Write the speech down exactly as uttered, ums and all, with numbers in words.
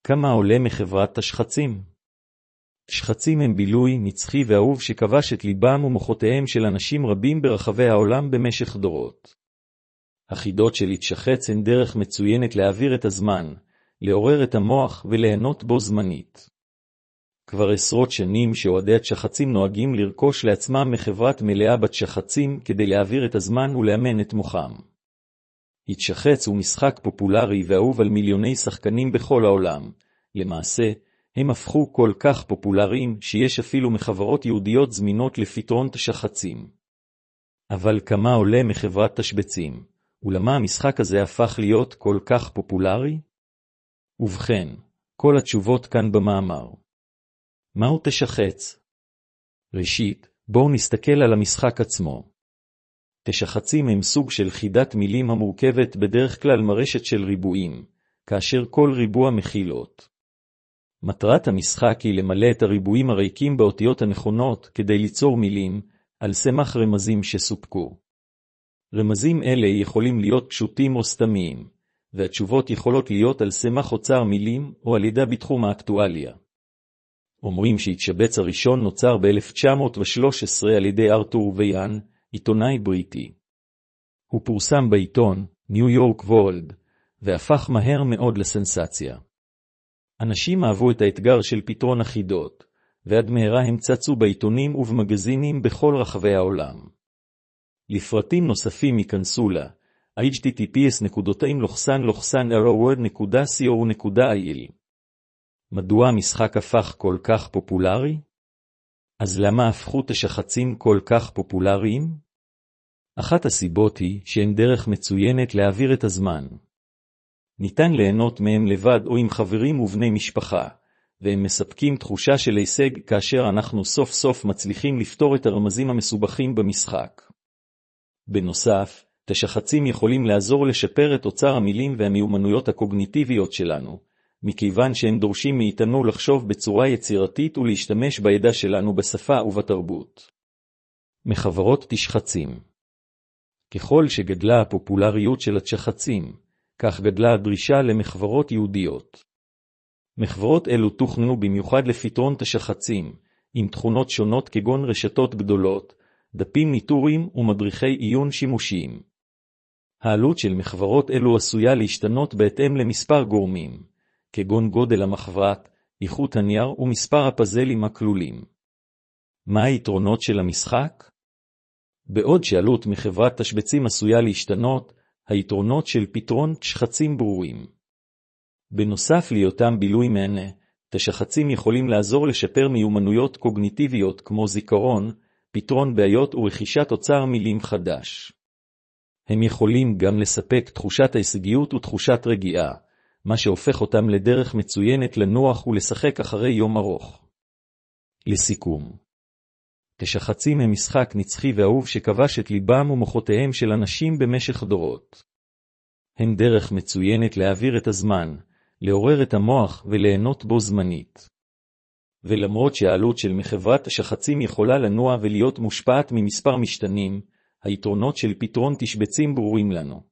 כמה עולה מחברת תשחצים? תשחצים הם בילוי נצחי ואהוב שכבש את ליבם ומוחותיהם של אנשים רבים ברחבי העולם במשך דורות. החידות של להתשחץ הן דרך מצוינת להעביר את הזמן, לעורר את המוח וליהנות בו זמנית. כבר עשרות שנים שאוהדי התשחצים נוהגים לרכוש לעצמם מחברת מלאה בתשחצים כדי להעביר את הזמן ולאמן את מוחם. התשחץ הוא משחק פופולרי ואהוב על מיליוני שחקנים בכל העולם. למעשה, הם הפכו כל כך פופולריים שיש אפילו מחברות יהודיות זמינות לפתרון תשחצים. אבל כמה עולה מחברת תשבצים? ולמה המשחק הזה הפך להיות כל כך פופולרי? ובכן, כל התשובות כאן במאמר. מהו תשחץ? ראשית, בואו נסתכל על המשחק עצמו. תשחצים הם סוג של חידת מילים המורכבת בדרך כלל מרשת של ריבועים, כאשר כל ריבוע מכיל אות. מטרת המשחק היא למלא את הריבועים הריקים באותיות הנכונות כדי ליצור מילים על סמך רמזים שסופקו. רמזים אלה יכולים להיות פשוטים או סתמיים, והתשובות יכולות להיות על סמך אוצר מילים או על ידה בתחום האקטואליה. אומרים שהתשבץ הראשון נוצר ב-אלף תשע מאות ושלוש עשרה על ידי ארתור ויאן, עיתונאי בריטי. הוא פורסם בעיתון ניו יורק וורלד, והפך מהר מאוד לסנסציה. אנשים אהבו את האתגר של פתרון החידות, ועד מהרה הם צצו בעיתונים ובמגזינים בכל רחבי העולם. לפרטים נוספים ייכנסו לה אייץ' טי טי פי אס נקודתיים לוחסן לוחסן ארוורד נקודה סי או נקודה איי אל. מדוע המשחק הפך כל כך פופולרי? אז למה הפכו תשחצים כל כך פופולריים? אחת הסיבות היא שהן דרך מצוינת להעביר את הזמן. ניתן ליהנות מהם לבד או עם חברים ובני משפחה, והם מספקים תחושה של הישג כאשר אנחנו סוף סוף מצליחים לפתור את הרמזים המסובכים במשחק. בנוסף, תשחצים יכולים לעזור לשפר את אוצר המילים והמיומנויות הקוגניטיביות שלנו, מכיוון שהם דורשים מאיתנו לחשוב בצורה יצירתית ולהשתמש בידע שלנו בשפה ובתרבות. מחברות תשחצים. ככל שגדלה הפופולריות של התשחצים, כך גדלה הדרישה למחברות יהודיות. מחברות אלו תוכננו במיוחד לפתרון תשחצים, עם תכונות שונות כגון רשתות גדולות, דפים ניטוריים ומדריכי עיון שימושיים. העלות של מחברות אלו עשויה להשתנות בהתאם למספר גורמים, כגון גודל המחברת, איכות הנייר ומספר הפזלים הכלולים. מה היתרונות של המשחק? בעוד שעלות מחברת תשבצים עשויה להשתנות, היתרונות של פתרון תשחצים ברורים. בנוסף להיותם בילוי מהנה, תשחצים יכולים לעזור לשפר מיומנויות קוגניטיביות כמו זיכרון, פתרון בעיות ורכישת אוצר מילים חדש. הם יכולים גם לספק תחושת ההישגיות ותחושת רגיעה, מה שהופך אותם לדרך מצוינת לנוח ולשחק אחרי יום ארוך. לסיכום, תשחצים הם משחק נצחי ואהוב שכבש את ליבם ומוחותיהם של אנשים במשך דורות. הם דרך מצוינת להעביר את הזמן, לעורר את המוח וליהנות בו זמנית. ולמרות שהעלות של מחברת תשחצים יכולה לנוע ולהיות מושפעת ממספר משתנים, היתרונות של פתרון תשבצים ברורים לנו.